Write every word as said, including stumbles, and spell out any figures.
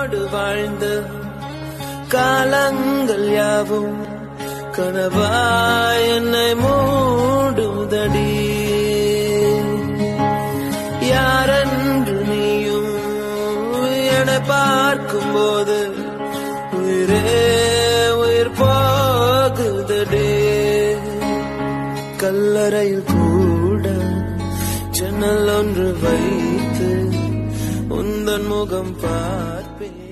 உன்னோடு வாழ்ந்த காலங்கள் யாவும் கனவாய் என்னை மூடுதடி. யாரென்று நீயும் என்னை பார்க்கும் போது உயிரே உயிர் போகுதடி. கல்லறையில் கூட ஜன்னல் ஒன்று வைத்து உந்தன் முகம் பார்ப்பேன்.